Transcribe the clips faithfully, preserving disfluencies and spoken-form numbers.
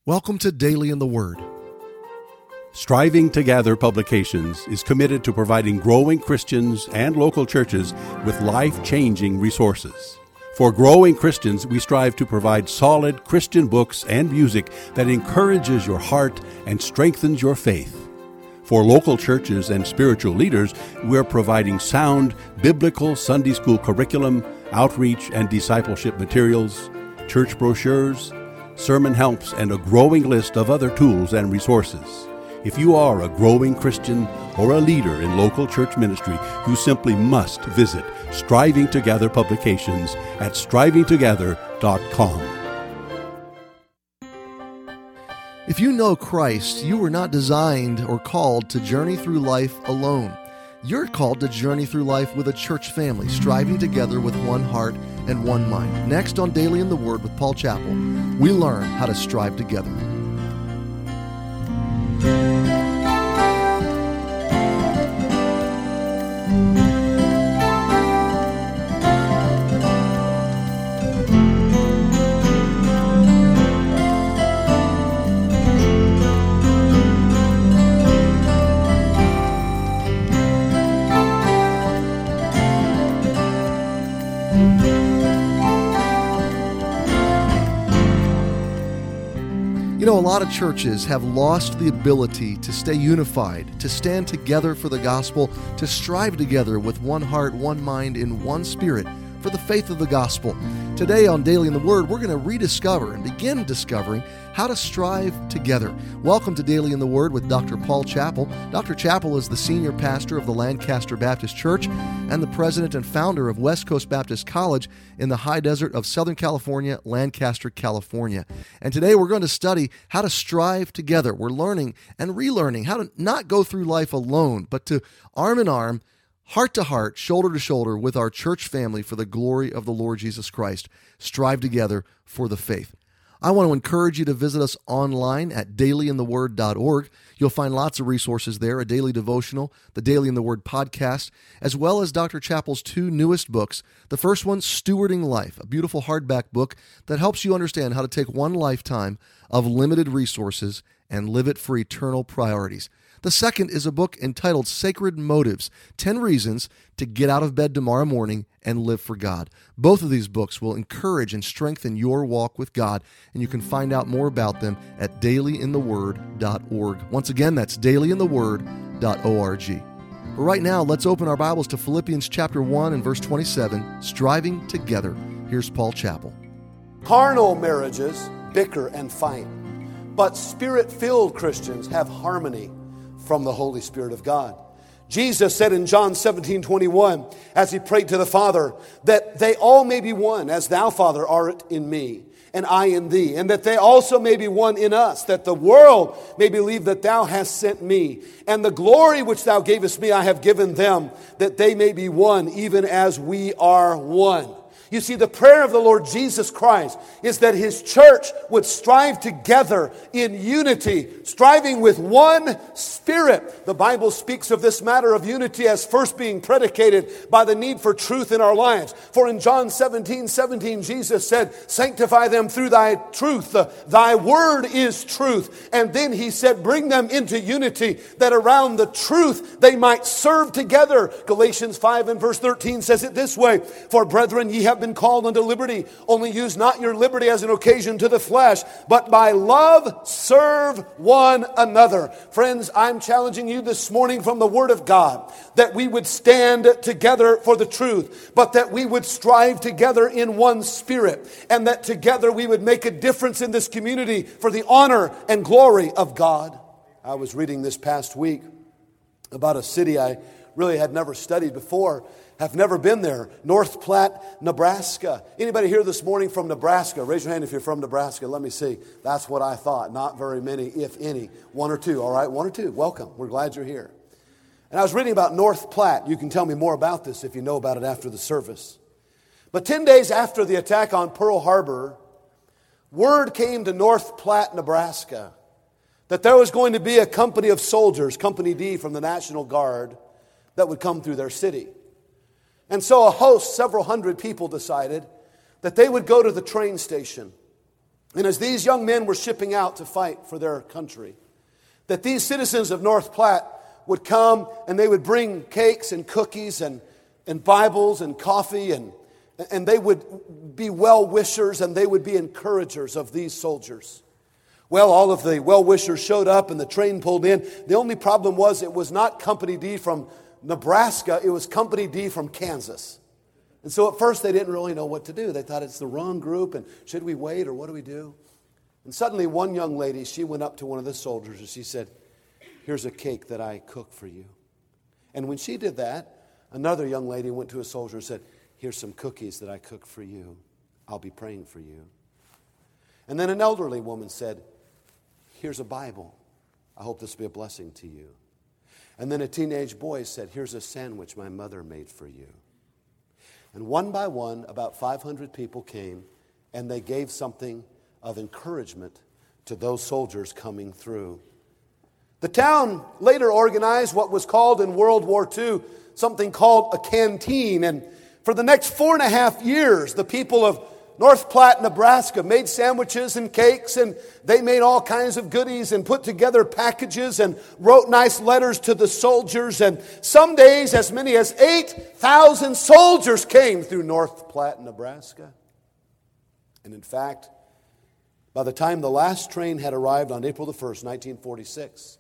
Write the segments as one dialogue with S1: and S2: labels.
S1: Welcome to Daily in the Word.
S2: Striving to Gather Publications is committed to providing growing Christians and local churches with life-changing resources. For growing Christians, we strive to provide solid Christian books and music that encourages your heart and strengthens your faith. For local churches and spiritual leaders, we're providing sound biblical Sunday school curriculum, outreach and discipleship materials, church brochures, sermon helps, and a growing list of other tools and resources. If you are a growing Christian or a leader in local church ministry, you simply must visit Striving to Gather Publications at striving together dot com.
S1: If you know Christ, you were not designed or called to journey through life alone. You're called to journey through life with a church family, striving together with one heart and one mind. Next on Daily in the Word with Paul Chappell, we learn how to strive together. You know, a lot of churches have lost the ability to stay unified, to stand together for the gospel, to strive together with one heart, one mind, in one spirit for the faith of the gospel. Today on Daily in the Word, we're going to rediscover and begin discovering how to strive together. Welcome to Daily in the Word with Doctor Paul Chappell. Doctor Chappell is the senior pastor of the Lancaster Baptist Church and the president and founder of West Coast Baptist College in the high desert of Southern California, Lancaster, California. And today we're going to study how to strive together. We're learning and relearning how to not go through life alone, but to arm in arm, heart to heart, shoulder to shoulder with our church family for the glory of the Lord Jesus Christ. Strive together for the faith. I want to encourage you to visit us online at daily in the word dot org. You'll find lots of resources there, a daily devotional, the Daily in the Word podcast, as well as Doctor Chappell's two newest books. The first one, Stewarding Life, a beautiful hardback book that helps you understand how to take one lifetime of limited resources and live it for eternal priorities. The second is a book entitled Sacred Motives, ten Reasons to Get Out of Bed Tomorrow Morning and Live for God. Both of these books will encourage and strengthen your walk with God, and you can find out more about them at daily in the word dot org. Once again, that's daily in the word dot org. But right now, let's open our Bibles to Philippians chapter one and verse twenty-seven, Striving Together. Here's Paul Chappell.
S3: Carnal marriages bicker and fight, but Spirit-filled Christians have harmony from the Holy Spirit of God. Jesus said in John seventeen twenty-one, as he prayed to the Father, that they all may be one, as thou, Father, art in me, and I in thee, and that they also may be one in us, that the world may believe that thou hast sent me. And the glory which thou gavest me I have given them, that they may be one, even as we are one. You see, the prayer of the Lord Jesus Christ is that His church would strive together in unity, striving with one Spirit. The Bible speaks of this matter of unity as first being predicated by the need for truth in our lives. For in John seventeen seventeen, Jesus said, sanctify them through thy truth. Thy word is truth. And then He said, bring them into unity, that around the truth they might serve together. Galatians five and verse thirteen says it this way, for brethren, ye have been called unto liberty. Only use not your liberty as an occasion to the flesh, but by love serve one another. Friends, I'm challenging you this morning from the Word of God that we would stand together for the truth, but that we would strive together in one spirit, and that together we would make a difference in this community for the honor and glory of God. I was reading this past week about a city I really had never studied before. Have never been there. North Platte, Nebraska. Anybody here this morning from Nebraska? Raise your hand if you're from Nebraska. Let me see. That's what I thought. Not very many, if any. One or two. All right, one or two. Welcome. We're glad you're here. And I was reading about North Platte. You can tell me more about this if you know about it after the service. But ten days after the attack on Pearl Harbor, word came to North Platte, Nebraska, that there was going to be a company of soldiers, Company D from the National Guard, that would come through their city. And so a host, several hundred people, decided that they would go to the train station And as these young men were shipping out to fight for their country, that these citizens of North Platte would come and they would bring cakes and cookies and, and Bibles and coffee, and, and they would be well-wishers and they would be encouragers of these soldiers. Well, all of the well-wishers showed up and the train pulled in. The only problem was it was not Company D from Nebraska, it was Company D from Kansas. And so at first they didn't really know what to do. They thought it's the wrong group, and should we wait or what do we do? And suddenly one young lady, she went up to one of the soldiers and she said, "Here's a cake that I cooked for you." And when she did that, another young lady went to a soldier and said, "Here's some cookies that I cooked for you. I'll be praying for you." And then an elderly woman said, "Here's a Bible. I hope this will be a blessing to you." And then a teenage boy said, "Here's a sandwich my mother made for you." And one by one, about five hundred people came, and they gave something of encouragement to those soldiers coming through. The town later organized what was called in World War Two something called a canteen. And for the next four and a half years, the people of North Platte, Nebraska made sandwiches and cakes, and they made all kinds of goodies and put together packages and wrote nice letters to the soldiers. And some days as many as eight thousand soldiers came through North Platte, Nebraska. And in fact, by the time the last train had arrived on April the first, nineteen forty-six,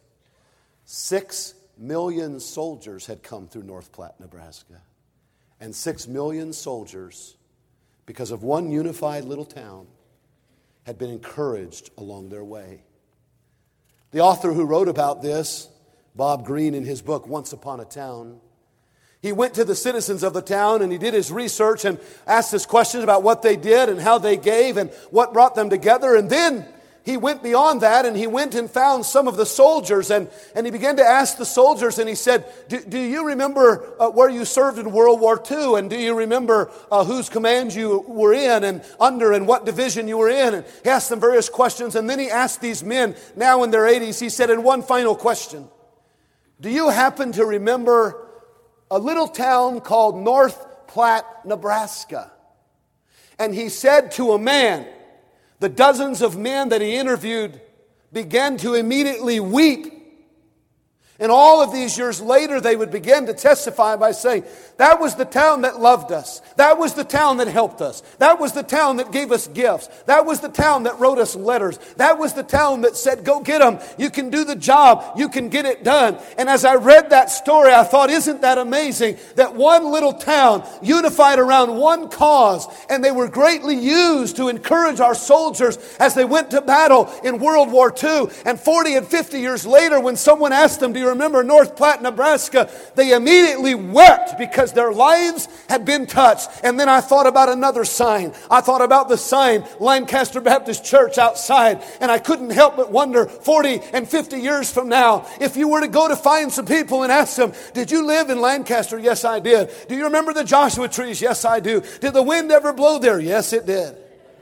S3: six million soldiers had come through North Platte, Nebraska. And six million soldiers, because of one unified little town, had been encouraged along their way. The author who wrote about this, Bob Greene, in his book, Once Upon a Town, he went to the citizens of the town and he did his research and asked us questions about what they did and how they gave and what brought them together. And then he went beyond that and he went and found some of the soldiers, and, and he began to ask the soldiers, and he said, do, do you remember uh, where you served in World War Two? And do you remember uh, whose command you were in and under and what division you were in? And he asked them various questions, and then he asked these men, now in their eighties, he said, and one final question, do you happen to remember a little town called North Platte, Nebraska? And he said to a man, the dozens of men that he interviewed began to immediately weep. And all of these years later, they would begin to testify by saying, that was the town that loved us. That was the town that helped us. That was the town that gave us gifts. That was the town that wrote us letters. That was the town that said, go get them. You can do the job. You can get it done. And as I read that story, I thought, isn't that amazing that one little town unified around one cause, and they were greatly used to encourage our soldiers as they went to battle in World War Two. And forty and fifty years later, when someone asked them, do you remember North Platte, Nebraska? They immediately wept because their lives had been touched. And then I thought about another sign. I thought about the sign, Lancaster Baptist Church outside. And I couldn't help but wonder, forty and fifty years from now, if you were to go to find some people and ask them, did you live in Lancaster? Yes, I did. Do you remember the Joshua trees? Yes, I do. Did the wind ever blow there? Yes, it did.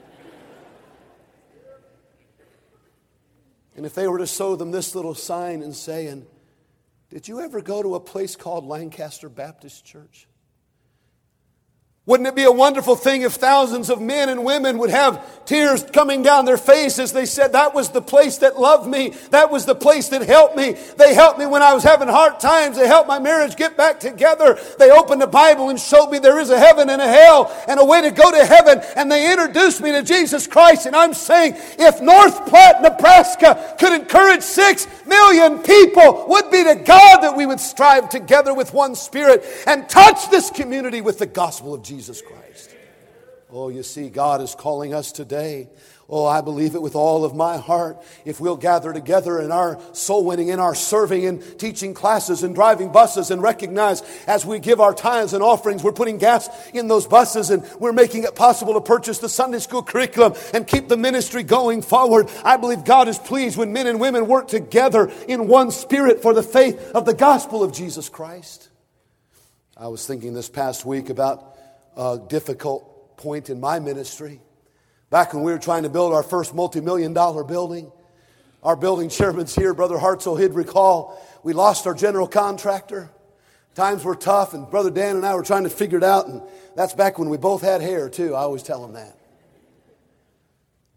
S3: And if they were to show them this little sign and saying, did you ever go to a place called Lancaster Baptist Church? Wouldn't it be a wonderful thing if thousands of men and women would have tears coming down their face as they said, that was the place that loved me. That was the place that helped me. They helped me when I was having hard times. They helped my marriage get back together. They opened the Bible and showed me there is a heaven and a hell and a way to go to heaven. And they introduced me to Jesus Christ. And I'm saying, if North Platte, Nebraska could encourage six million people, would be to God that we would strive together with one spirit and touch this community with the gospel of Jesus. Jesus Christ. Oh, you see, God is calling us today. Oh, I believe it with all of my heart. If we'll gather together in our soul winning, in our serving and teaching classes and driving buses, and recognize as we give our tithes and offerings, we're putting gas in those buses and we're making it possible to purchase the Sunday school curriculum and keep the ministry going forward. I believe God is pleased when men and women work together in one spirit for the faith of the gospel of Jesus Christ. I was thinking this past week about a difficult point in my ministry. Back when we were trying to build our first multi-million dollar building, our building chairman's here, Brother Hartzell, he'd recall, we lost our general contractor. Times were tough, and Brother Dan and I were trying to figure it out, and that's back when we both had hair too. I always tell him that.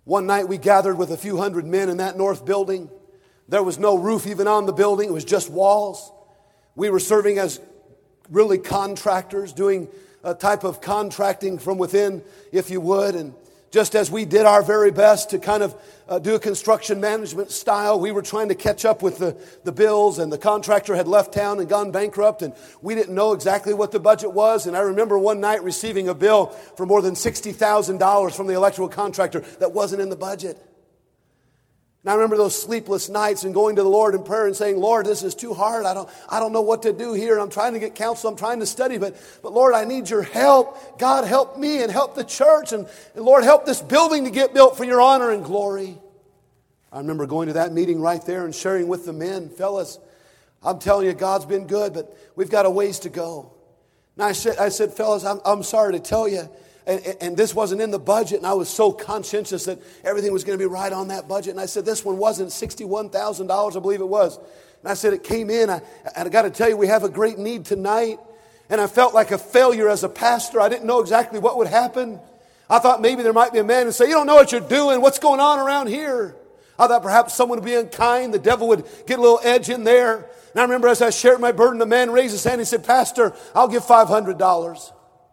S3: One night we gathered with a few hundred men in that north building. There was no roof even on the building. It was just walls. We were serving as really contractors, doing a type of contracting from within, if you would. And just as we did our very best to kind of uh, do a construction management style, we were trying to catch up with the, the bills, and the contractor had left town and gone bankrupt, and we didn't know exactly what the budget was. And I remember one night receiving a bill for more than sixty thousand dollars from the electrical contractor that wasn't in the budget. And I remember those sleepless nights and going to the Lord in prayer and saying, Lord, this is too hard. I don't, I don't know what to do here. I'm trying to get counsel. I'm trying to study. But, but Lord, I need your help. God, help me and help the church. And, and Lord, help this building to get built for your honor and glory. I remember going to that meeting right there and sharing with the men, fellas, I'm telling you, God's been good, but we've got a ways to go. And I said, I said, fellas, I'm, I'm sorry to tell you, And, and this wasn't in the budget, and I was so conscientious that everything was going to be right on that budget. And I said, this one wasn't, sixty-one thousand dollars, I believe it was. And I said, it came in, I, and I got to tell you, we have a great need tonight. And I felt like a failure as a pastor. I didn't know exactly what would happen. I thought maybe there might be a man and say, you don't know what you're doing. What's going on around here? I thought perhaps someone would be unkind. The devil would get a little edge in there. And I remember as I shared my burden, the man raised his hand and he said, Pastor, I'll give five hundred dollars.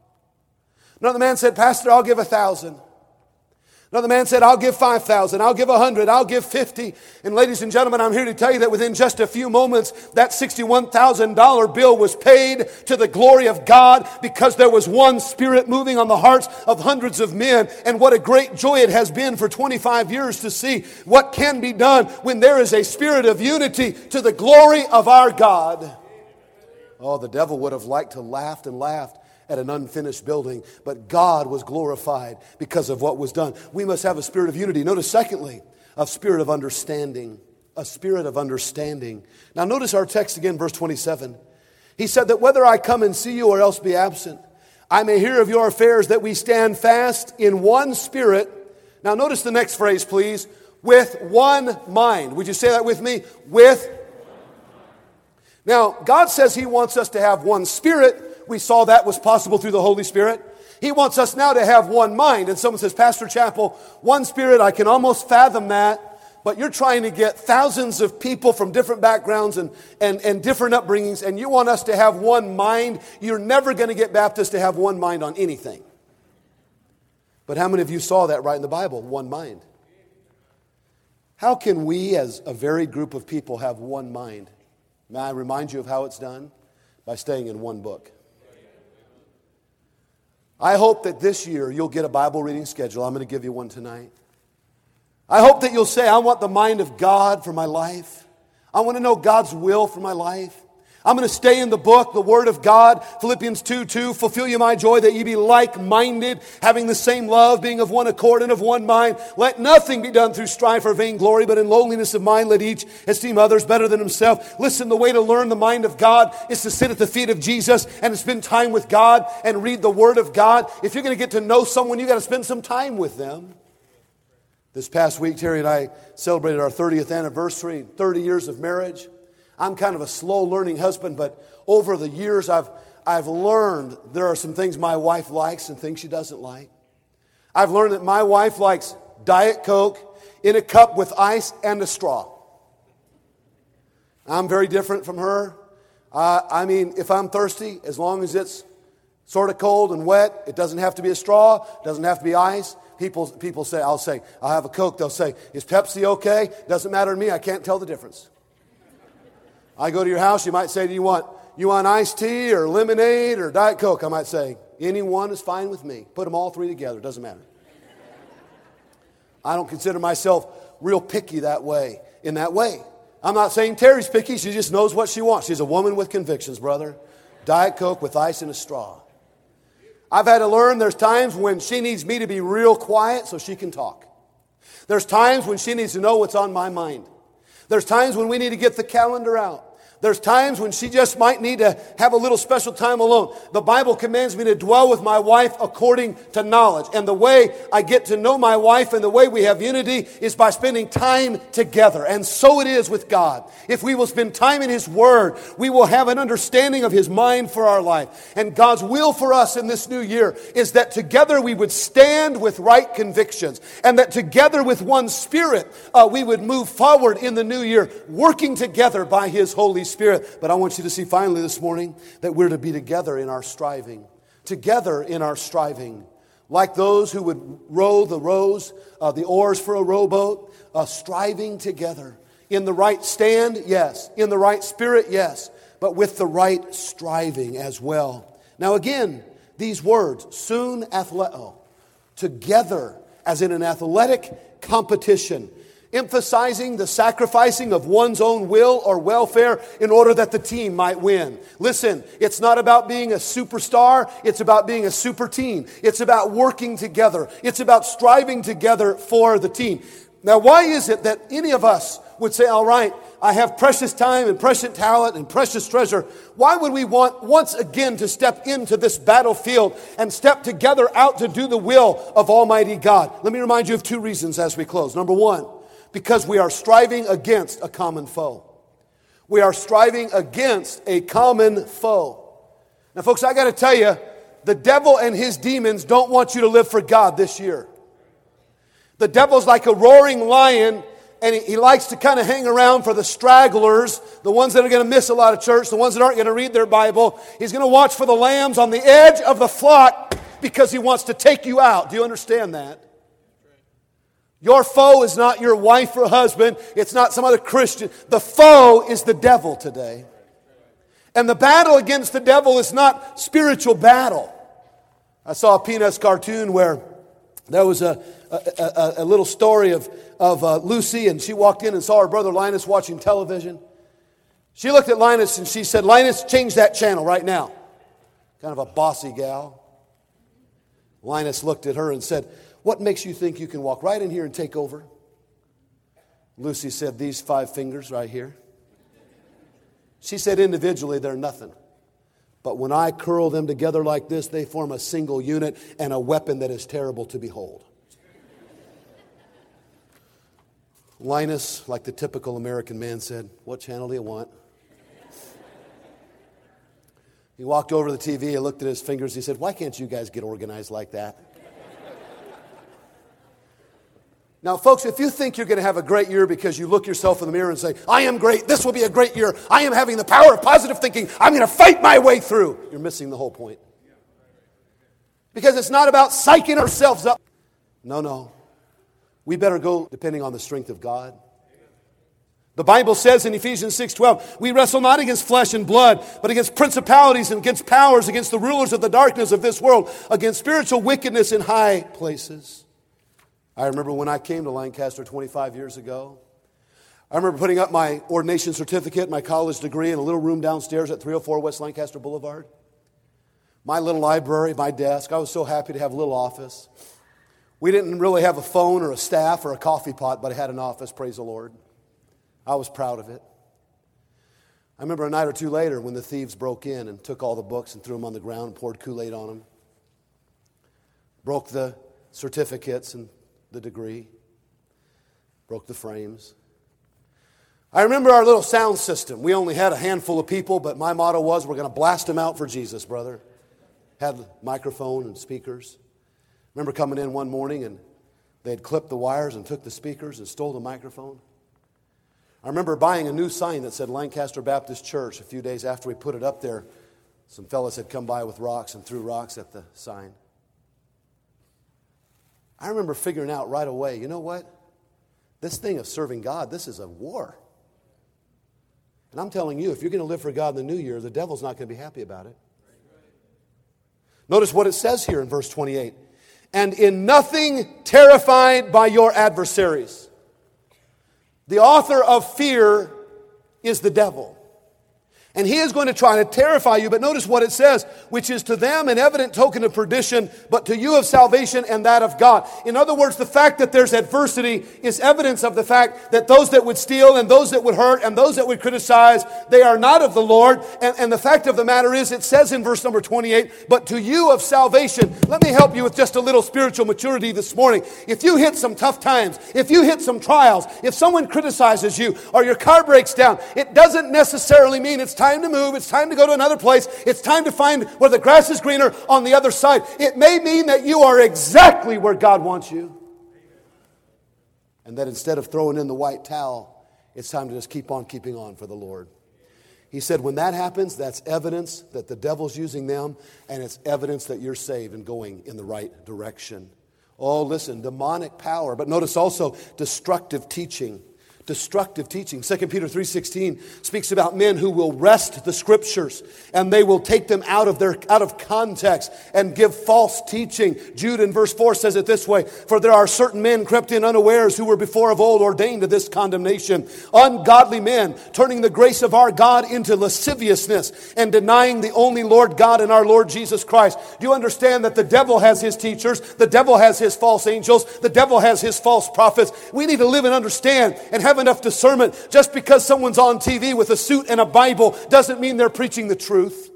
S3: Another man said, Pastor, I'll give a thousand. Another man said, I'll give five thousand. I'll give a hundred. I'll give fifty. And ladies and gentlemen, I'm here to tell you that within just a few moments, that sixty-one thousand dollars bill was paid to the glory of God because there was one Spirit moving on the hearts of hundreds of men. And what a great joy it has been for twenty-five years to see what can be done when there is a spirit of unity to the glory of our God. Oh, the devil would have liked to laugh and laughed at an unfinished building, but God was glorified because of what was done. We must have a spirit of unity. Notice, secondly, a spirit of understanding. A spirit of understanding. Now, notice our text again, verse twenty-seven. He said that whether I come and see you or else be absent, I may hear of your affairs, that we stand fast in one spirit. Now, notice the next phrase, please. With one mind. Would you say that with me? With. Now, God says He wants us to have one spirit. We saw that was possible through the Holy Spirit. He wants us now to have one mind. And someone says, Pastor Chappell, one spirit, I can almost fathom that. But you're trying to get thousands of people from different backgrounds and, and, and different upbringings, and you want us to have one mind. You're never going to get Baptists to have one mind on anything. But how many of you saw that right in the Bible? One mind. How can we as a varied group of people have one mind? May I remind you of how it's done? By staying in one book. I hope that this year you'll get a Bible reading schedule. I'm going to give you one tonight. I hope that you'll say, I want the mind of God for my life. I want to know God's will for my life. I'm going to stay in the book, the Word of God. Philippians two two, fulfill you my joy that ye be like-minded, having the same love, being of one accord and of one mind. Let nothing be done through strife or vainglory, but in lowliness of mind let each esteem others better than himself. Listen, the way to learn the mind of God is to sit at the feet of Jesus and to spend time with God and read the Word of God. If you're going to get to know someone, you've got to spend some time with them. This past week, Terry and I celebrated our thirtieth anniversary, thirty years of marriage. I'm kind of a slow learning husband, but over the years I've, I've learned there are some things my wife likes and things she doesn't like. I've learned that my wife likes Diet Coke in a cup with ice and a straw. I'm very different from her. Uh, I mean, if I'm thirsty, as long as it's sort of cold and wet, it doesn't have to be a straw, it doesn't have to be ice. People, people say, I'll say, I'll have a Coke. They'll say, is Pepsi okay? Doesn't matter to me. I can't tell the difference. I go to your house, you might say, do you want, you want iced tea or lemonade or Diet Coke? I might say, any one is fine with me. Put them all three together, it doesn't matter. I don't consider myself real picky that way, in that way. I'm not saying Terry's picky, she just knows what she wants. She's a woman with convictions, brother. Diet Coke with ice and a straw. I've had to learn there's times when she needs me to be real quiet so she can talk. There's times when she needs to know what's on my mind. There's times when we need to get the calendar out. There's times when she just might need to have a little special time alone. The Bible commands me to dwell with my wife according to knowledge. And the way I get to know my wife and the way we have unity is by spending time together. And so it is with God. If we will spend time in His Word, we will have an understanding of His mind for our life. And God's will for us in this new year is that together we would stand with right convictions. And that together with one Spirit, uh, we would move forward in the new year, working together by His Holy Spirit. Spirit. But I want you to see finally this morning that we're to be together in our striving. Together in our striving. Like those who would row the rows, uh, the oars for a rowboat, uh, striving together. In the right stand, yes. In the right spirit, yes. But with the right striving as well. Now again, these words, soon athleo, together as in an athletic competition, emphasizing the sacrificing of one's own will or welfare in order that the team might win. Listen, it's not about being a superstar. It's about being a super team. It's about working together. It's about striving together for the team. Now, why is it that any of us would say, all right, I have precious time and precious talent and precious treasure. Why would we want once again to step into this battlefield and step together out to do the will of Almighty God? Let me remind you of two reasons as we close. Number one, because we are striving against a common foe. We are striving against a common foe. Now, folks, I got to tell you, the devil and his demons don't want you to live for God this year. The devil's like a roaring lion, and he, he likes to kind of hang around for the stragglers, the ones that are going to miss a lot of church, the ones that aren't going to read their Bible. He's going to watch for the lambs on the edge of the flock because he wants to take you out. Do you understand that? Your foe is not your wife or husband. It's not some other Christian. The foe is the devil today. And the battle against the devil is not spiritual battle. I saw a Peanuts cartoon where there was a, a, a, a little story of, of uh, Lucy, and she walked in and saw her brother Linus watching television. She looked at Linus and she said, Linus, change that channel right now. Kind of a bossy gal. Linus looked at her and said, what makes you think you can walk right in here and take over? Lucy said, these five fingers right here. She said, individually, they're nothing. But when I curl them together like this, they form a single unit and a weapon that is terrible to behold. Linus, like the typical American man, said, what channel do you want? He walked over to the T V, he looked at his fingers, he said, why can't you guys get organized like that? Now, folks, if you think you're going to have a great year because you look yourself in the mirror and say, I am great, this will be a great year, I am having the power of positive thinking, I'm going to fight my way through, you're missing the whole point. Because it's not about psyching ourselves up. No, no. We better go depending on the strength of God. The Bible says in Ephesians six twelve, we wrestle not against flesh and blood, but against principalities and against powers, against the rulers of the darkness of this world, against spiritual wickedness in high places. I remember when I came to Lancaster twenty-five years ago. I remember putting up my ordination certificate, my college degree in a little room downstairs at three oh four West Lancaster Boulevard. My little library, my desk. I was so happy to have a little office. We didn't really have a phone or a staff or a coffee pot, but I had an office, praise the Lord. I was proud of it. I remember a night or two later when the thieves broke in and took all the books and threw them on the ground and poured Kool-Aid on them. Broke the certificates and the degree. Broke the frames. I remember our little sound system. We only had a handful of people, but my motto was, we're going to blast them out for Jesus, brother. Had a microphone and speakers. I remember coming in one morning and they had clipped the wires and took the speakers and stole the microphone. I remember buying a new sign that said Lancaster Baptist Church. A few days after we put it up there, some fellas had come by with rocks and threw rocks at the sign. I remember figuring out right away, you know what? This thing of serving God, this is a war. And I'm telling you, if you're going to live for God in the new year, the devil's not going to be happy about it. Notice what it says here in verse twenty-eight. And in nothing terrified by your adversaries. The author of fear is the devil. And he is going to try to terrify you. But notice what it says, which is to them an evident token of perdition, but to you of salvation and that of God. In other words, the fact that there's adversity is evidence of the fact that those that would steal and those that would hurt and those that would criticize, they are not of the Lord. And, and the fact of the matter is, it says in verse number twenty-eight, but to you of salvation. Let me help you with just a little spiritual maturity this morning. If you hit some tough times, if you hit some trials, if someone criticizes you or your car breaks down, it doesn't necessarily mean it's time to move, it's time to go to another place, it's time to find where the grass is greener on the other side. It may mean that you are exactly where God wants you. And that instead of throwing in the white towel, it's time to just keep on keeping on for the Lord. He said when that happens, that's evidence that the devil's using them, and it's evidence that you're saved and going in the right direction. Oh, listen, demonic power, but notice also destructive teaching. Destructive teaching. Second Peter three sixteen speaks about men who will wrest the scriptures and they will take them out of their out of context and give false teaching. Jude in verse four says it this way, for there are certain men crept in unawares who were before of old ordained to this condemnation, ungodly men turning the grace of our God into lasciviousness and denying the only Lord God and our Lord Jesus Christ. Do you understand that the devil has his teachers, the devil has his false angels, the devil has his false prophets? We need to live and understand and have enough discernment. Just because someone's on T V with a suit and a Bible doesn't mean they're preaching the truth.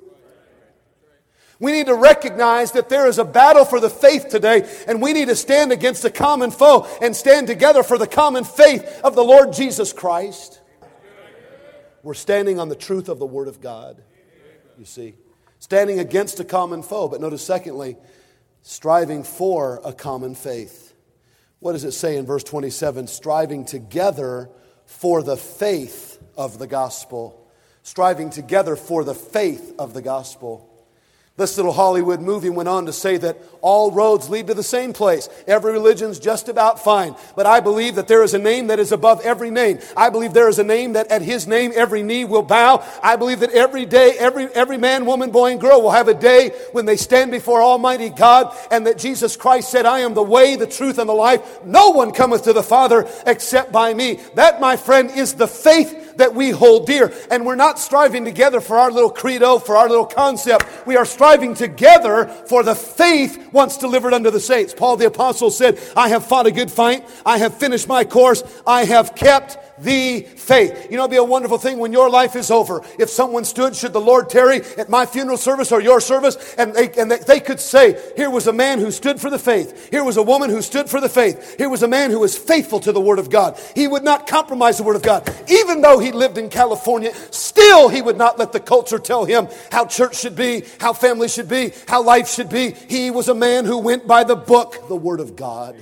S3: We need to recognize that there is a battle for the faith today, and we need to stand against a common foe and stand together for the common faith of the Lord Jesus Christ. We're standing on the truth of the Word of God, you see. Standing against a common foe. But notice secondly, striving for a common faith. What does it say in verse twenty-seven? Striving together for the faith of the gospel. Striving together for the faith of the gospel. This little Hollywood movie went on to say that all roads lead to the same place. Every religion's just about fine. But I believe that there is a name that is above every name. I believe there is a name that at His name every knee will bow. I believe that every day, every, every man, woman, boy, and girl will have a day when they stand before Almighty God, and that Jesus Christ said, I am the way, the truth, and the life. No one cometh to the Father except by me. That, my friend, is the faith that we hold dear. And we're not striving together for our little credo, for our little concept. We are striving together for the faith once delivered unto the saints. Paul the Apostle said, I have fought a good fight. I have finished my course. I have kept the faith. You know, it'd be a wonderful thing when your life is over. If someone stood, should the Lord tarry, at my funeral service or your service, and they, and they, they could say, here was a man who stood for the faith. Here was a woman who stood for the faith. Here was a man who was faithful to the Word of God. He would not compromise the Word of God. Even though he lived in California, still he would not let the culture tell him how church should be, how family should be, how life should be. He was a man who went by the book, the Word of God.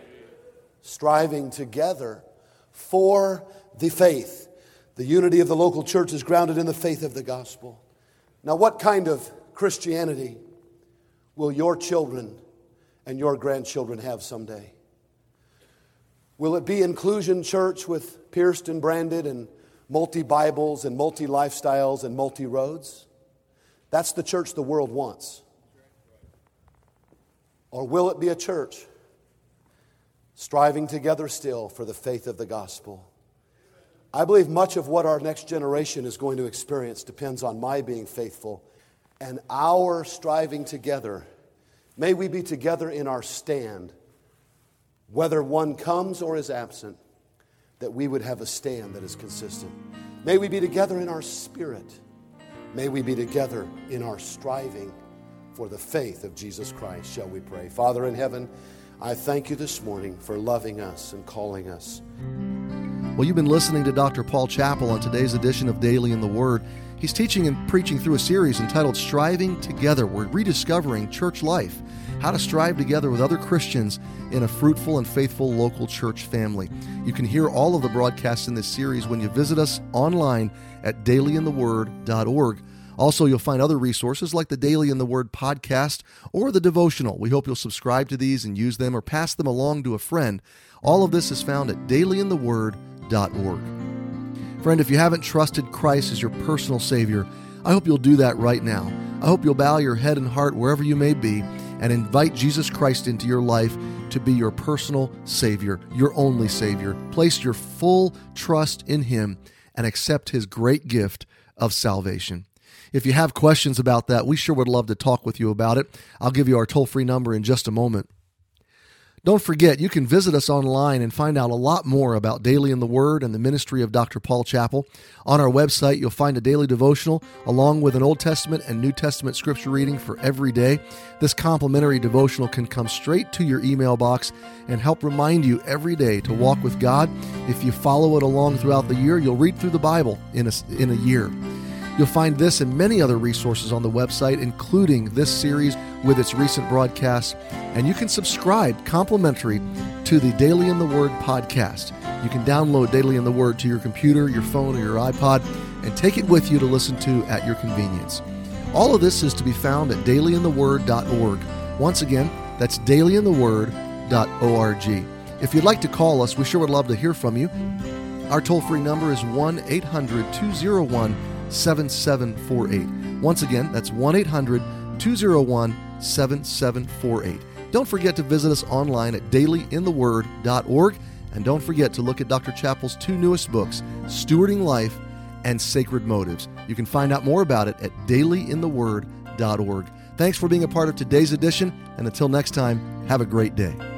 S3: Striving together for the faith. The unity of the local church is grounded in the faith of the gospel. Now, what kind of Christianity will your children and your grandchildren have someday? Will it be inclusion church with pierced and branded and multi-Bibles and multi-lifestyles and multi-roads? That's the church the world wants. Or will it be a church striving together still for the faith of the gospel? I believe much of what our next generation is going to experience depends on my being faithful and our striving together. May we be together in our stand, whether one comes or is absent, that we would have a stand that is consistent. May we be together in our spirit. May we be together in our striving for the faith of Jesus Christ. Shall we pray? Father in heaven, I thank you this morning for loving us and calling us.
S1: Well, you've been listening to Doctor Paul Chappell on today's edition of Daily in the Word. He's teaching and preaching through a series entitled Striving Together. We're rediscovering church life, how to strive together with other Christians in a fruitful and faithful local church family. You can hear all of the broadcasts in this series when you visit us online at daily in the word dot org. Also, you'll find other resources like the Daily in the Word podcast or the devotional. We hope you'll subscribe to these and use them or pass them along to a friend. All of this is found at daily in the word dot org. Friend, if you haven't trusted Christ as your personal Savior, I hope you'll do that right now. I hope you'll bow your head and heart wherever you may be and invite Jesus Christ into your life to be your personal Savior, your only Savior. Place your full trust in Him and accept His great gift of salvation. If you have questions about that, we sure would love to talk with you about it. I'll give you our toll-free number in just a moment. Don't forget, you can visit us online and find out a lot more about Daily in the Word and the ministry of Doctor Paul Chappell. On our website, you'll find a daily devotional along with an Old Testament and New Testament scripture reading for every day. This complimentary devotional can come straight to your email box and help remind you every day to walk with God. If you follow it along throughout the year, you'll read through the Bible in a, in a year. You'll find this and many other resources on the website, including this series with its recent broadcasts, and you can subscribe complimentary to the Daily in the Word podcast. You can download Daily in the Word to your computer, your phone, or your iPod, and take it with you to listen to at your convenience. All of this is to be found at daily in the word dot org. Once again, that's daily in the word dot org. If you'd like to call us, we sure would love to hear from you. Our toll-free number is one eight hundred two oh one seven seven four eight. Once again, that's one eight hundred two oh one seven seven four eight. Don't forget to visit us online at daily in the word dot org, and don't forget to look at Doctor Chappell's two newest books, Stewarding Life and Sacred Motives. You can find out more about it at daily in the word dot org. Thanks for being a part of today's edition, and until next time, have a great day.